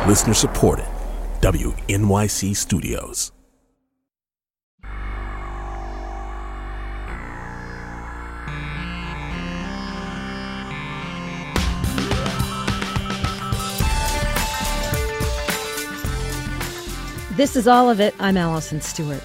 Listener supported. WNYC Studios. This is All of It. I'm Allison Stewart.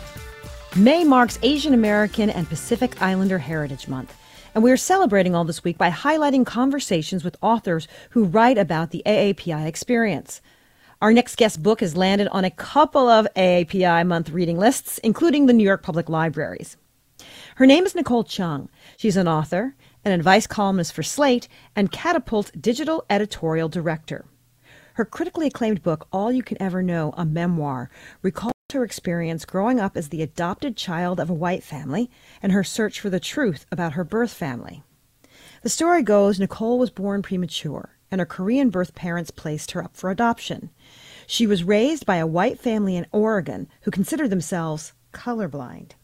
May marks Asian American and Pacific Islander Heritage Month, and we are celebrating all this week by highlighting conversations with authors who write about the AAPI experience. Our next guest book has landed on a couple of AAPI month reading lists, including the New York Public Libraries. Her name is Nicole Chung. She's an author, an advice columnist for Slate, and Catapult digital editorial director. Her critically acclaimed book, All You Can Ever Know, a memoir, recalls her experience growing up as the adopted child of a white family and her search for the truth about her birth family. The story goes Nicole was born premature, and her Korean birth parents placed her up for adoption. She was raised by a white family in Oregon who considered themselves colorblind.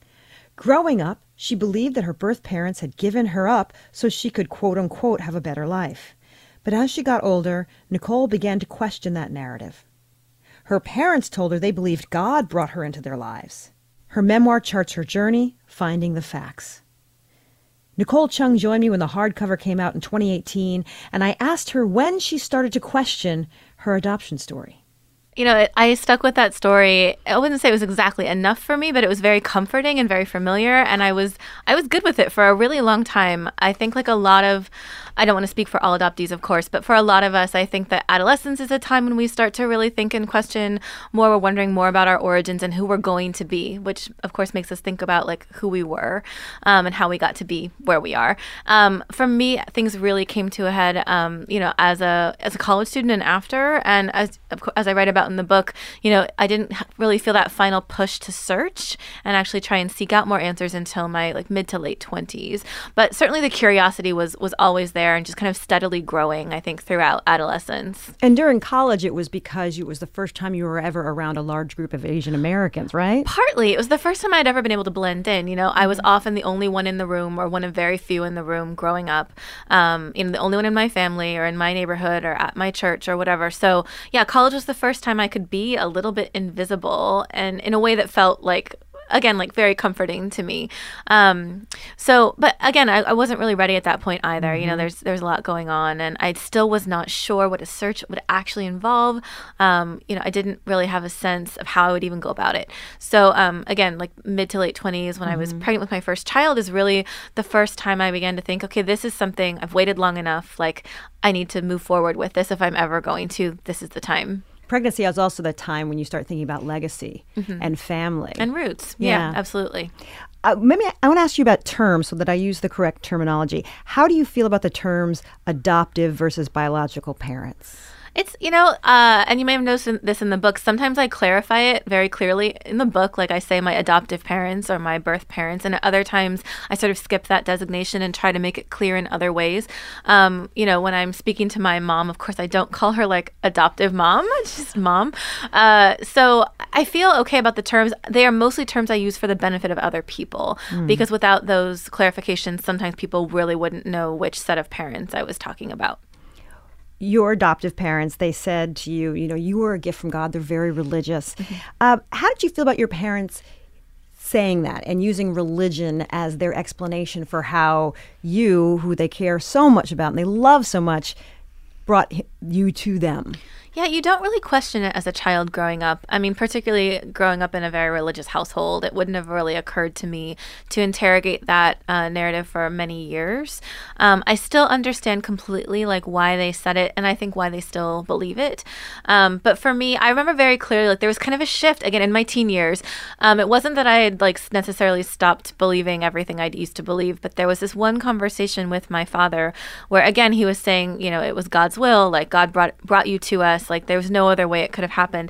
Growing up, she believed that her birth parents had given her up so she could quote-unquote have a better life. But as she got older, Nicole began to question that narrative. Her parents told her they believed God brought her into their lives. Her memoir charts her journey, finding the facts. Nicole Chung joined me when the hardcover came out in 2018, and I asked her when she started to question her adoption story. You know, I stuck with that story. I wouldn't say it was exactly enough for me, but it was very comforting and very familiar, and I was good with it for a really long time. I think like a lot of, I don't want to speak for all adoptees, of course, but for a lot of us, I think that adolescence is a time when we start to really think and question more. We're wondering more about our origins and who we're going to be, which of course makes us think about like who we were and how we got to be where we are. For me, things really came to a head, you know, as a college student and after, and as I write about in the book, you know, I didn't really feel that final push to search and actually try and seek out more answers until my like mid to late 20s. But certainly the curiosity was always there and just kind of steadily growing, I think, throughout adolescence. And during college, it was because it was the first time you were ever around a large group of Asian Americans, right? Partly. It was the first time I'd ever been able to blend in. You know, I was often the only one in the room or one of very few in the room growing up. You know, the only one in my family or in my neighborhood or at my church or whatever. So yeah, college was the first time I could be a little bit invisible and in a way that felt like, again, like very comforting to me. But again, I wasn't really ready at that point either. Mm-hmm. You know, there's a lot going on, and I still was not sure what a search would actually involve. You know, I didn't really have a sense of how I would even go about it. So again, like mid to late 20s, when I was pregnant with my first child, is really the first time I began to think, okay, this is something I've waited long enough. Like, I need to move forward with this if I'm ever going to. This is the time. Pregnancy is also the time when you start thinking about legacy and family. And roots. Yeah, absolutely. Maybe I want to ask you about terms so that I use the correct terminology. How do you feel about the terms adoptive versus biological parents? It's, you know, and you may have noticed this in the book, sometimes I clarify it very clearly in the book. Like I say my adoptive parents or my birth parents, and at other times I sort of skip that designation and try to make it clear in other ways. You know, when I'm speaking to my mom, of course, I don't call her like adoptive mom, it's just mom. So I feel okay about the terms. They are mostly terms I use for the benefit of other people, because without those clarifications, sometimes people really wouldn't know which set of parents I was talking about. Your adoptive parents, they said to you, you know, you were a gift from God. They're very religious. How did you feel about your parents saying that and using religion as their explanation for how you, who they care so much about and they love so much, brought you to them? Yeah, you don't really question it as a child growing up. I mean, particularly growing up in a very religious household, it wouldn't have really occurred to me to interrogate that narrative for many years. I still understand completely like why they said it, and I think why they still believe it. But for me, I remember very clearly like there was kind of a shift again in my teen years. It wasn't that I had like necessarily stopped believing everything I'd used to believe, but there was this one conversation with my father where again he was saying, you know, it was God's will, like God brought you to us. Like there was no other way it could have happened.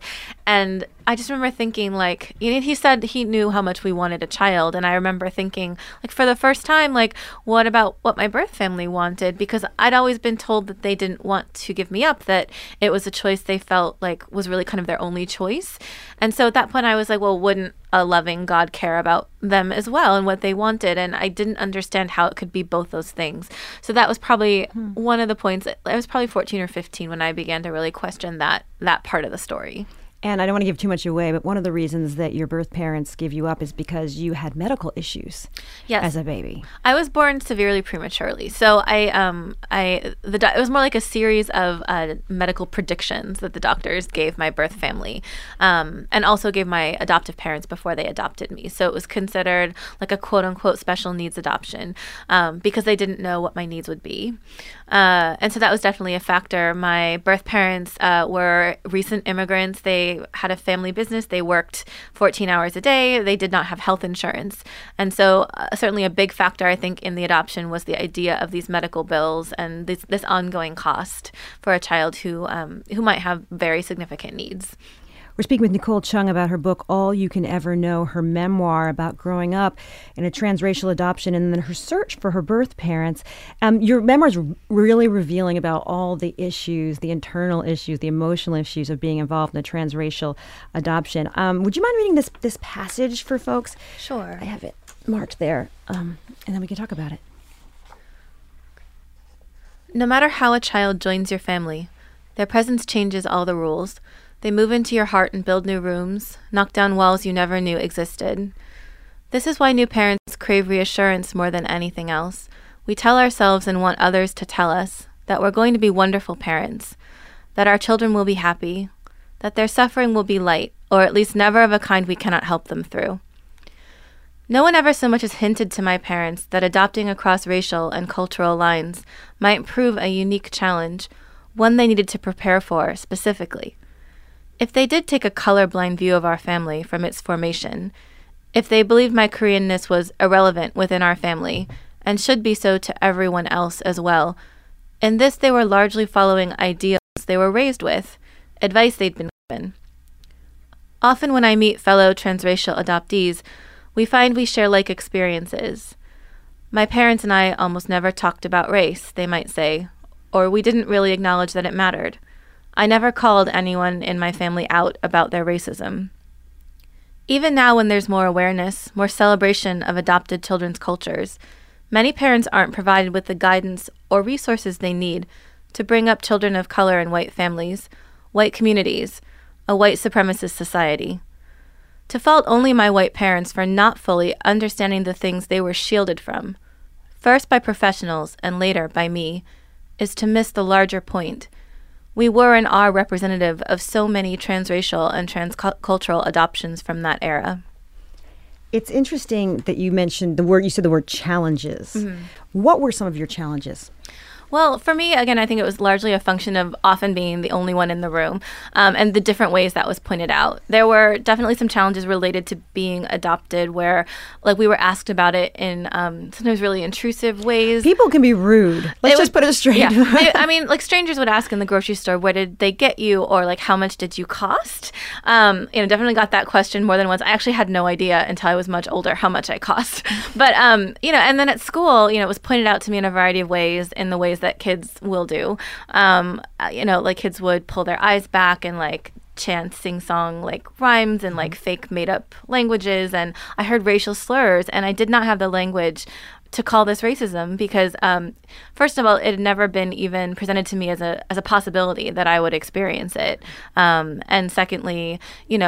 And I just remember thinking, like, he said he knew how much we wanted a child. And I remember thinking, like, for the first time, like, what about what my birth family wanted? Because I'd always been told that they didn't want to give me up, that it was a choice they felt like was really kind of their only choice. And so at that point, I was like, well, wouldn't a loving God care about them as well and what they wanted? And I didn't understand how it could be both those things. So that was probably one of the points. I was probably 14 or 15 when I began to really question that part of the story. And I don't want to give too much away, but one of the reasons that your birth parents give you up is because you had medical issues as a baby. I was born severely prematurely. So it was more like a series of medical predictions that the doctors gave my birth family, and also gave my adoptive parents before they adopted me. So it was considered like a quote unquote special needs adoption, because they didn't know what my needs would be. And so that was definitely a factor. My birth parents were recent immigrants. They had a family business. They worked 14 hours a day. They did not have health insurance. And so certainly a big factor, I think, in the adoption was the idea of these medical bills and this ongoing cost for a child who might have very significant needs. We're speaking with Nicole Chung about her book, All You Can Ever Know, her memoir about growing up in a transracial adoption and then her search for her birth parents. Your memoir is really revealing about all the issues, the internal issues, the emotional issues of being involved in a transracial adoption. Would you mind reading this passage for folks? Sure. I have it marked there, and then we can talk about it. No matter how a child joins your family, their presence changes all the rules. They move into your heart and build new rooms, knock down walls you never knew existed. This is why new parents crave reassurance more than anything else. We tell ourselves and want others to tell us that we're going to be wonderful parents, that our children will be happy, that their suffering will be light, or at least never of a kind we cannot help them through. No one ever so much as hinted to my parents that adopting across racial and cultural lines might prove a unique challenge, one they needed to prepare for specifically. If they did take a colorblind view of our family from its formation, if they believed my Koreanness was irrelevant within our family and should be so to everyone else as well, in this they were largely following ideals they were raised with, advice they'd been given. Often when I meet fellow transracial adoptees, we find we share like experiences. My parents and I almost never talked about race, they might say, or we didn't really acknowledge that it mattered. I never called anyone in my family out about their racism. Even now when there's more awareness, more celebration of adopted children's cultures, many parents aren't provided with the guidance or resources they need to bring up children of color in white families, white communities, a white supremacist society. To fault only my white parents for not fully understanding the things they were shielded from, first by professionals and later by me, is to miss the larger point. We were and are representative of so many transracial and transcultural adoptions from that era. It's interesting that you mentioned you said the word challenges. Mm-hmm. What were some of your challenges? Well, for me, again, I think it was largely a function of often being the only one in the room, and the different ways that was pointed out. There were definitely some challenges related to being adopted where, like, we were asked about it in sometimes really intrusive ways. People can be rude. Let's just put it straight. Yeah. I mean, like, strangers would ask in the grocery store, where did they get you? Or, like, how much did you cost? Definitely got that question more than once. I actually had no idea until I was much older how much I cost. But, and then at school, it was pointed out to me in a variety of ways, in the ways that kids will do. Like kids would pull their eyes back and like chant sing-song like rhymes and like fake made-up languages. And I heard racial slurs and I did not have the language to call this racism because, first of all, it had never been even presented to me as a possibility that I would experience it. And secondly,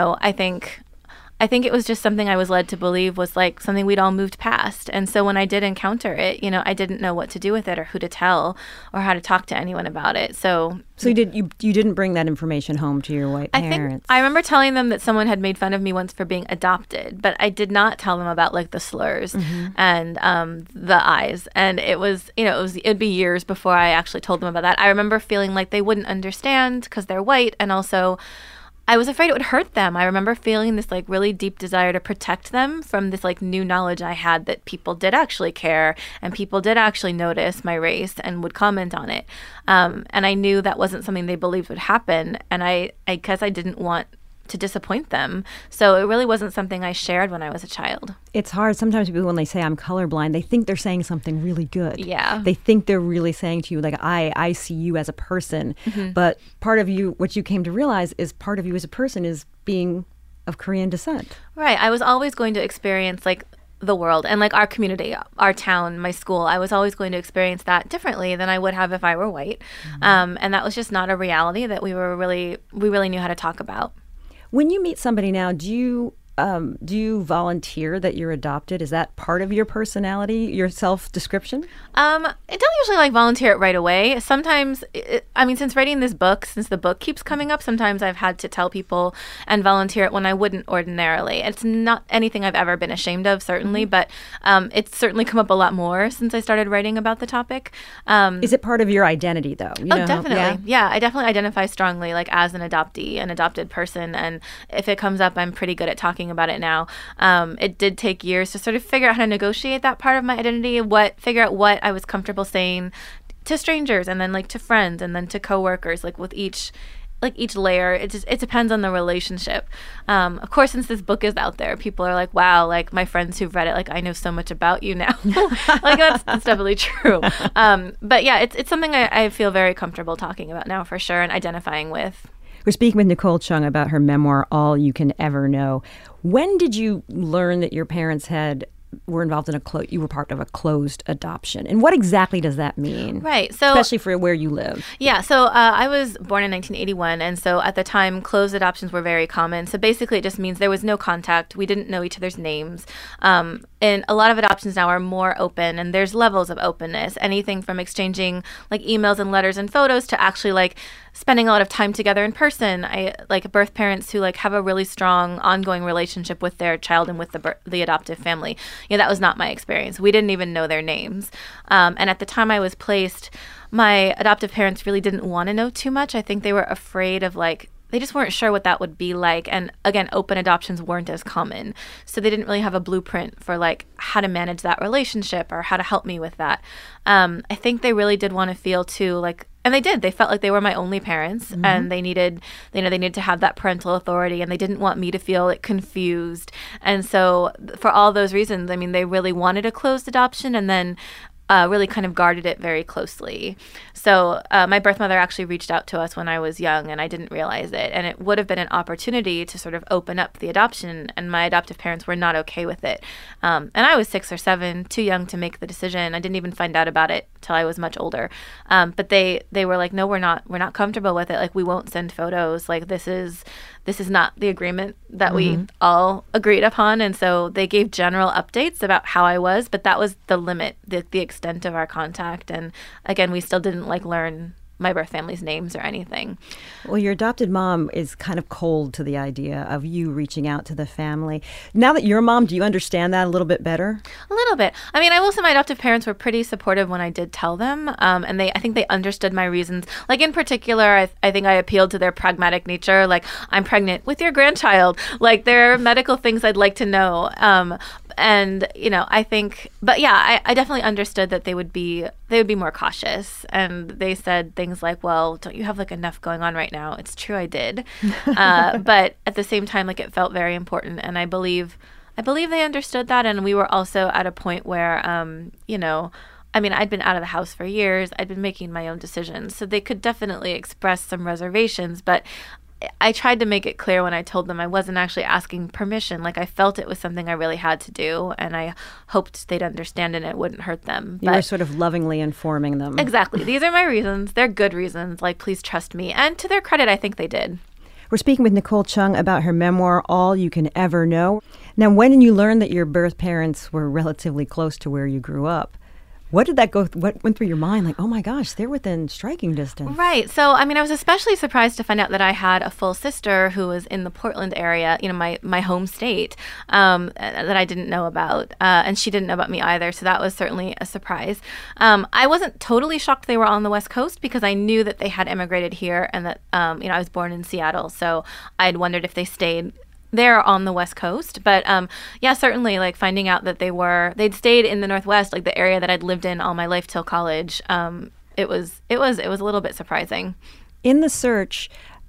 I think it was just something I was led to believe was like something we'd all moved past. And so when I did encounter it, I didn't know what to do with it or who to tell or how to talk to anyone about it. So you didn't bring that information home to your white parents? I remember telling them that someone had made fun of me once for being adopted, but I did not tell them about like the slurs and the eyes. And it'd be years before I actually told them about that. I remember feeling like they wouldn't understand because they're white, and also I was afraid it would hurt them. I remember feeling this like really deep desire to protect them from this like new knowledge I had that people did actually care and people did actually notice my race and would comment on it. And I knew that wasn't something they believed would happen. And I guess I didn't want to disappoint them. So it really wasn't something I shared when I was a child. It's hard. Sometimes people, when they say I'm colorblind, they think they're saying something really good. Yeah. They think they're really saying to you, like, I see you as a person. But part of you, what you came to realize is part of you as a person is being of Korean descent. Right. I was always going to experience like the world and like our community, our town, my school. I was always going to experience that differently than I would have if I were white. And that was just not a reality that we really knew how to talk about. When you meet somebody now, do you volunteer that you're adopted? Is that part of your personality, your self-description? I don't usually like volunteer it right away. Sometimes, since writing this book, since the book keeps coming up, sometimes I've had to tell people and volunteer it when I wouldn't ordinarily. It's not anything I've ever been ashamed of, certainly, but it's certainly come up a lot more since I started writing about the topic. Is it part of your identity, though? Definitely. Yeah, I definitely identify strongly like as an adoptee, an adopted person, and if it comes up, I'm pretty good at talking about it now. It did take years to sort of figure out how to negotiate that part of my identity, figure out what I was comfortable saying to strangers and then like to friends and then to coworkers, like with each layer. It depends on the relationship. Of course, since this book is out there, people are like, wow, like my friends who've read it, like I know so much about you now. Like that's definitely true. But yeah, it's something I feel very comfortable talking about now for sure and identifying with. We're speaking with Nicole Chung about her memoir, All You Can Ever Know. When did you learn that your parents were involved in you were part of a closed adoption? And what exactly does that mean? Right. So, especially for where you live. Yeah. So I was born in 1981. And so at the time, closed adoptions were very common. So basically it just means there was no contact. We didn't know each other's names. And a lot of adoptions now are more open, and there's levels of openness. Anything from exchanging like emails and letters and photos to actually like spending a lot of time together in person. I like birth parents who like have a really strong ongoing relationship with their child and with the adoptive family. That was not my experience. We didn't even know their names. And at the time I was placed, my adoptive parents really didn't want to know too much. I think they were afraid of they just weren't sure what that would be like. And again, open adoptions weren't as common. So they didn't really have a blueprint for like how to manage that relationship or how to help me with that. I think they really did want to feel too like, and they did. They felt like they were my only parents, and they needed to have that parental authority, and they didn't want me to feel like confused. And so, for all those reasons, they really wanted a closed adoption, and then really kind of guarded it very closely. So my birth mother actually reached out to us when I was young, and I didn't realize it. And it would have been an opportunity to sort of open up the adoption, and my adoptive parents were not okay with it. And I was 6 or 7, too young to make the decision. I didn't even find out about it till I was much older. But they were like, no, we're not comfortable with it. Like, we won't send photos. Like, this is not the agreement that we all agreed upon. And so they gave general updates about how I was, but that was the limit, the extent of our contact. And again, we still didn't learn my birth family's names or anything. Well, your adopted mom is kind of cold to the idea of you reaching out to the family. Now that you're a mom, do you understand that a little bit better? A little bit. I will say my adoptive parents were pretty supportive when I did tell them. And I think they understood my reasons. Like, in particular, I think I appealed to their pragmatic nature. Like, I'm pregnant with your grandchild. Like, there are medical things I'd like to know. And, I think, but yeah, I definitely understood that they would be more cautious. And they said things like, well, don't you have enough going on right now? It's true, I did. But at the same time, it felt very important. And I believe they understood that. And we were also at a point where, I'd been out of the house for years. I'd been making my own decisions. So they could definitely express some reservations, but I tried to make it clear when I told them I wasn't actually asking permission. Like, I felt it was something I really had to do, and I hoped they'd understand and it wouldn't hurt them. You were sort of lovingly informing them. Exactly. These are my reasons. They're good reasons. Like, please trust me. And to their credit, I think they did. We're speaking with Nicole Chung about her memoir, All You Can Ever Know. Now, when you learned that your birth parents were relatively close to where you grew up, what went through your mind? Like, oh my gosh, they're within striking distance. Right. So, I was especially surprised to find out that I had a full sister who was in the Portland area, my home state, that I didn't know about. And she didn't know about me either. So that was certainly a surprise. I wasn't totally shocked they were on the West Coast because I knew that they had immigrated here and that, I was born in Seattle. So I'd wondered if they stayed there on the West Coast. But yeah, certainly finding out that they'd stayed in the Northwest, the area that I'd lived in all my life till college. It was a little bit surprising. In the search,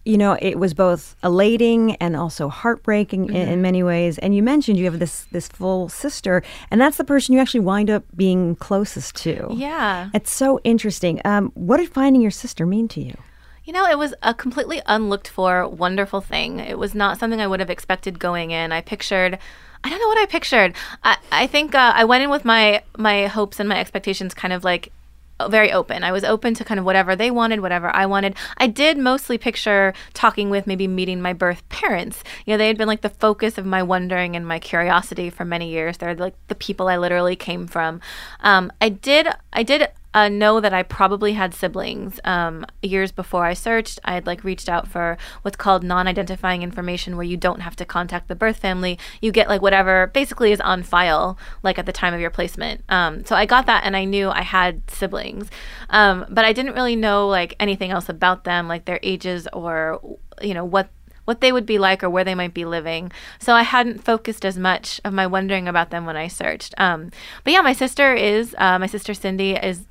it was both elating and also heartbreaking in many ways. And you mentioned you have this full sister, and that's the person you actually wind up being closest to. Yeah. It's so interesting. What did finding your sister mean to you? It was a completely unlooked for, wonderful thing. It was not something I would have expected going in. I don't know what I pictured. I think I went in with my hopes and my expectations kind of like very open. I was open to kind of whatever they wanted, whatever I wanted. I did mostly picture talking with, maybe meeting my birth parents. They had been like the focus of my wondering and my curiosity for many years. They're like the people I literally came from. I did know that I probably had siblings. Years before I searched, I had reached out for what's called non-identifying information, where you don't have to contact the birth family. You get whatever basically is on file, at the time of your placement. So I got that, and I knew I had siblings. But I didn't really know anything else about them, their ages or what they would be like or where they might be living. So I hadn't focused as much of my wondering about them when I searched. But yeah, my sister Cindy is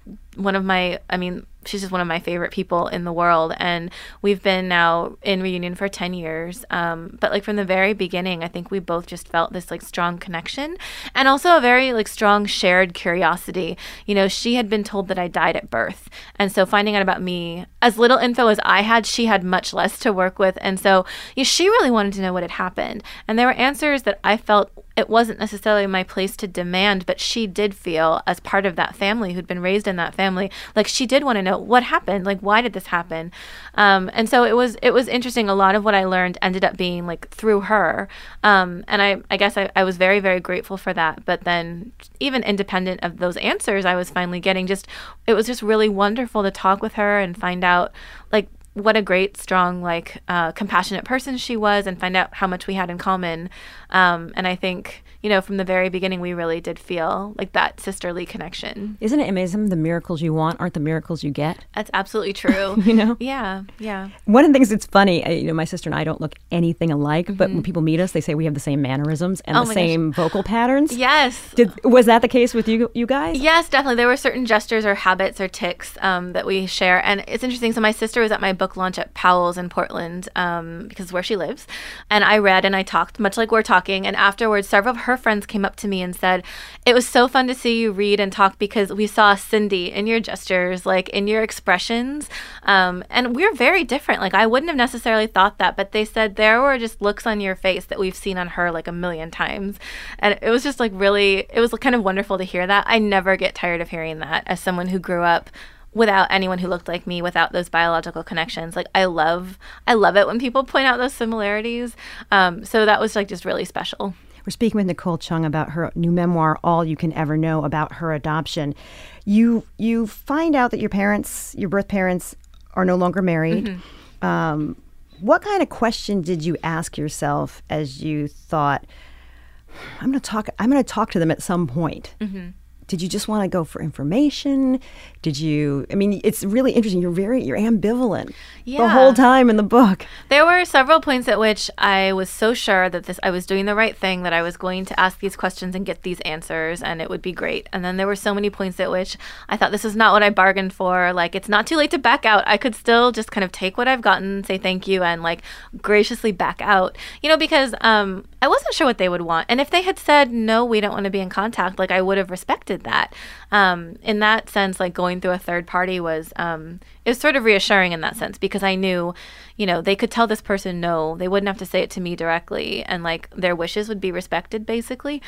she's just one of my favorite people in the world. And we've been now in reunion for 10 years. But from the very beginning, I think we both just felt this strong connection, and also a very strong shared curiosity. She had been told that I died at birth. And so finding out about me, as little info as I had, she had much less to work with. And so she really wanted to know what had happened. And there were answers that I felt it wasn't necessarily my place to demand, but she did feel, as part of that family who'd been raised in that family, she did want to know what happened, why did this happen? And so it was interesting. A lot of what I learned ended up being through her. And I guess I was very, very grateful for that. But then even independent of those answers I was finally getting, it was just really wonderful to talk with her and find out what a great, strong, compassionate person she was, and find out how much we had in common. And I think, from the very beginning, we really did feel that sisterly connection. Isn't it amazing? The miracles you want aren't the miracles you get. That's absolutely true. Yeah. One of the things that's funny, my sister and I don't look anything alike, but when people meet us, they say we have the same mannerisms and the same vocal patterns. Yes. Was that the case with you guys? Yes, definitely. There were certain gestures or habits or tics that we share. And it's interesting. So my sister was at my book launch at Powell's in Portland, because it's where she lives. And I read and I talked, much like we're talking. And afterwards, several of her friends came up to me and said, it was so fun to see you read and talk, because we saw Cindy in your gestures, in your expressions. And we're very different. I wouldn't have necessarily thought that, but they said there were just looks on your face that we've seen on her a million times. And it was just really, it was kind of wonderful to hear that. I never get tired of hearing that as someone who grew up without anyone who looked like me, without those biological connections. I love it when people point out those similarities. So that was just really special. We're speaking with Nicole Chung about her new memoir, All You Can Ever Know About Her Adoption. You find out that your birth parents, are no longer married. Mm-hmm. What kind of question did you ask yourself as you thought, I'm going to talk to them at some point? Mm-hmm. Did you just want to go for information? It's really interesting. You're ambivalent the whole time in the book. There were several points at which I was so sure that I was doing the right thing, that I was going to ask these questions and get these answers, and it would be great. And then there were so many points at which I thought, this is not what I bargained for. It's not too late to back out. I could still just kind of take what I've gotten, say thank you, and graciously back out. Because I wasn't sure what they would want. And if they had said, no, we don't want to be in contact, I would have respected that. In that sense, going through a third party was, it was sort of reassuring in that sense, because I knew, they could tell this person no, they wouldn't have to say it to me directly, and their wishes would be respected, basically.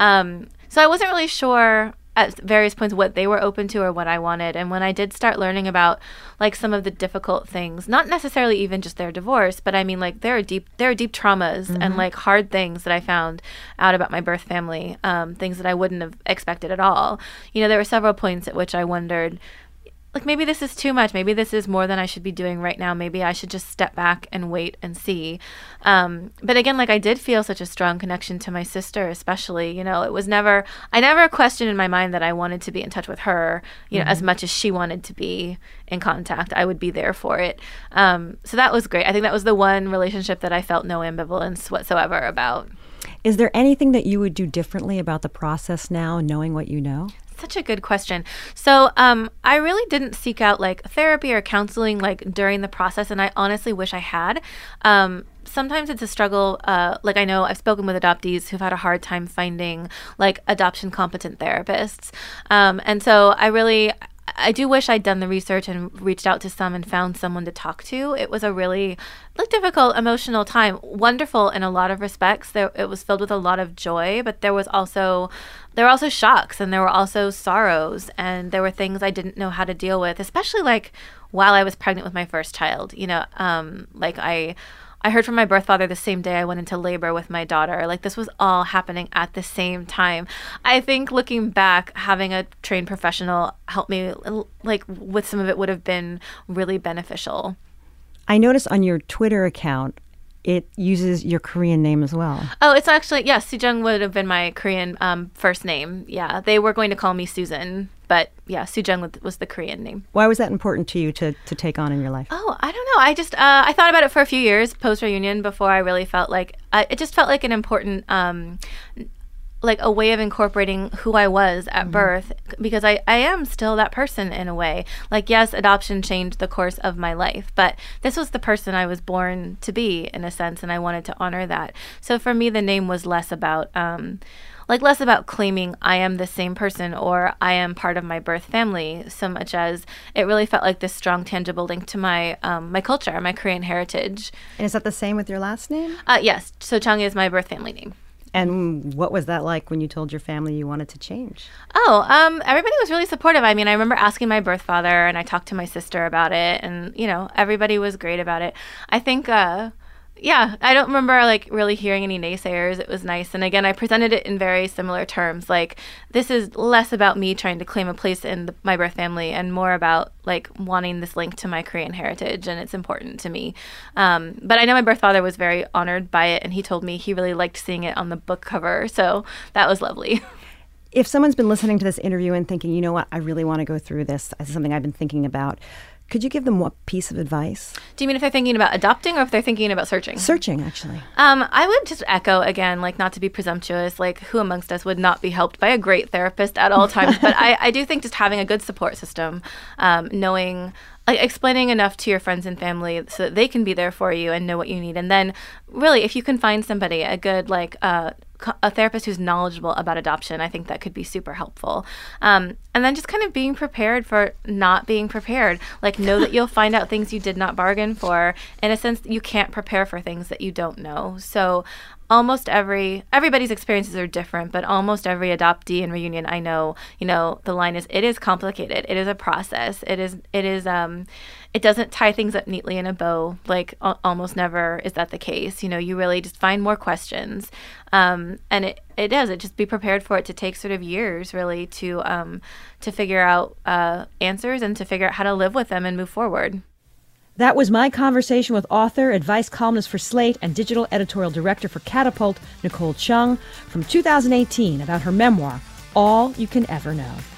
So I wasn't really sure at various points what they were open to or what I wanted. And when I did start learning about some of the difficult things, not necessarily even just their divorce, but there are deep traumas, mm-hmm. and hard things that I found out about my birth family, things that I wouldn't have expected at all. There were several points at which I wondered, maybe this is too much. Maybe this is more than I should be doing right now. Maybe I should just step back and wait and see. But again, I did feel such a strong connection to my sister, especially. It was I never questioned in my mind that I wanted to be in touch with her, mm-hmm. as much as she wanted to be in contact. I would be there for it. So that was great. I think that was the one relationship that I felt no ambivalence whatsoever about. Is there anything that you would do differently about the process now, knowing what you know? such a good question. So I really didn't seek out like therapy or counseling like during the process, and I honestly wish I had. Sometimes it's a struggle. Like I know I've spoken with adoptees who've had a hard time finding like adoption competent therapists. And so I do wish I'd done the research and reached out to some and found someone to talk to. It was a really difficult, emotional time. Wonderful in a lot of respects. It was filled with a lot of joy, but there were also shocks, and there were also sorrows, and there were things I didn't know how to deal with, especially like while I was pregnant with my first child. Like I heard from my birth father the same day I went into labor with my daughter. Like this was all happening at the same time. I think looking back, having a trained professional help me like with some of it would have been really beneficial. I noticed on your Twitter account, it uses your Korean name as well. Oh, it's actually, yeah, Sujung would have been my Korean first name. Yeah, they were going to call me Susan, but yeah, Sujung was the Korean name. Why was that important to you to take on in your life? Oh, I don't know. I just, I thought about it for a few years post-reunion before I really felt like, it just felt like an important, like a way of incorporating who I was at birth, because I am still that person in a way. Like, yes, adoption changed the course of my life, but this was the person I was born to be in a sense, and I wanted to honor that. So for me, the name was less about claiming I am the same person or I am part of my birth family, so much as it really felt like this strong, tangible link to my my culture, my Korean heritage. And is that the same with your last name? Yes. So Chung is my birth family name. And what was that like when you told your family you wanted to change? Oh, everybody was really supportive. I mean, I remember asking my birth father, and I talked to my sister about it, and, everybody was great about it. I think, I don't remember like really hearing any naysayers. It was nice. And again, I presented it in very similar terms. Like, this is less about me trying to claim a place in my birth family and more about like wanting this link to my Korean heritage, and it's important to me. But I know my birth father was very honored by it, and he told me he really liked seeing it on the book cover. So that was lovely. If someone's been listening to this interview and thinking, you know what, I really want to go through this, this is something I've been thinking about, could you give them what piece of advice? Do you mean if they're thinking about adopting or if they're thinking about searching? Searching, actually. I would just echo again, like, not to be presumptuous, like who amongst us would not be helped by a great therapist at all times? But I do think just having a good support system, knowing, like, explaining enough to your friends and family so that they can be there for you and know what you need. And then really, if you can find somebody, a good, like, a therapist who's knowledgeable about adoption, I think that could be super helpful. And then just kind of being prepared for not being prepared. Like, know that you'll find out things you did not bargain for. In a sense, you can't prepare for things that you don't know. So almost everybody's experiences are different, but almost every adoptee in reunion I know, the line is, it is complicated. It is a process. It doesn't tie things up neatly in a bow. Like, almost never is that the case. You really just find more questions. And it does. It just be prepared for it to take sort of years, really, to figure out answers and to figure out how to live with them and move forward. That was my conversation with author, advice columnist for Slate, and digital editorial director for Catapult, Nicole Chung, from 2018 about her memoir, All You Can Ever Know.